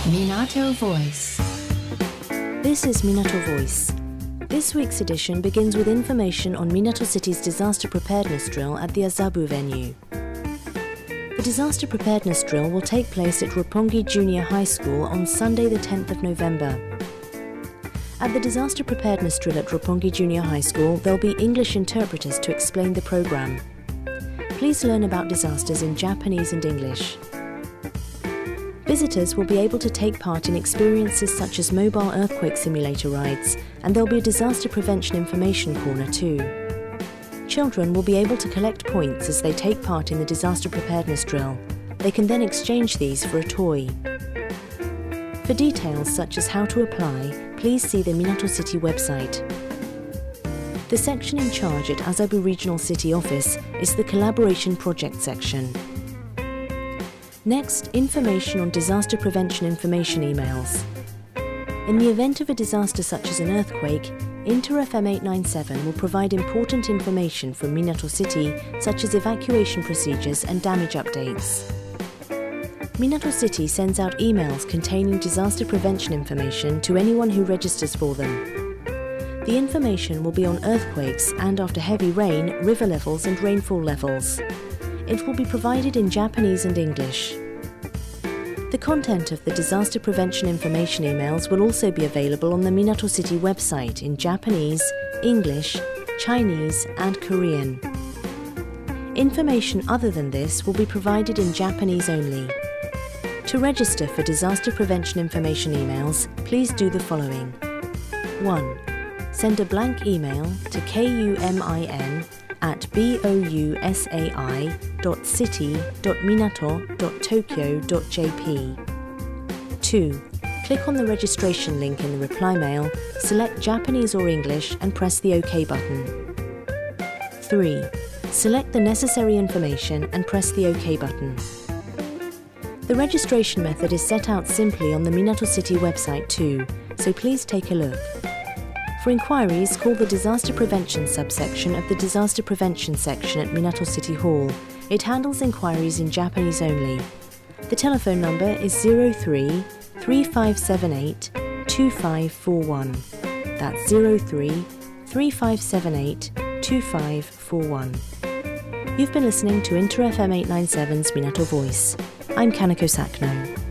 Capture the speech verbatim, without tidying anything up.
Minato Voice. This is Minato Voice. This week's edition begins with information on Minato City's disaster preparedness drill at the Azabu venue. The disaster preparedness drill will take place at Roppongi Junior High School on Sunday the tenth of November. At the disaster preparedness drill at Roppongi Junior High School, there will be English interpreters to explain the program. Please learn about disasters in Japanese and English. Visitors will be able to take part in experiences such as mobile earthquake simulator rides, and there will be a disaster prevention information corner too. Children will be able to collect points as they take part in the disaster preparedness drill. They can then exchange these for a toy. For details such as how to apply, please see the Minato City website. The section in charge at Azabu Regional City Office is the Collaboration Project section. Next, information on disaster prevention information emails. In the event of a disaster such as an earthquake, Inter F M eight nine seven will provide important information from Minato City, such as evacuation procedures and damage updates. Minato City sends out emails containing disaster prevention information to anyone who registers for them. The information will be on earthquakes and, after heavy rain, river levels and rainfall levels. It will be provided in Japanese and English. The content of the disaster prevention information emails will also be available on the Minato City website in Japanese, English, Chinese and Korean. Information other than this will be provided in Japanese only. To register for disaster prevention information emails, please do the following. one. Send a blank email to kumin at bousai dot city dot minato dot tokyo dot j p. two. Click on the registration link in the reply mail, select Japanese or English and press the OK button. three. Select the necessary information and press the OK button. The registration method is set out simply on the Minato City website too, so please take a look. For inquiries, call the Disaster Prevention subsection of the Disaster Prevention section at Minato City Hall. It handles inquiries in Japanese only. The telephone number is zero three, three five seven eight, two five four one. That's zero three, three five seven eight, two five four one. You've been listening to Inter F M eight nine seven's Minato Voice. I'm Kanako Sakno.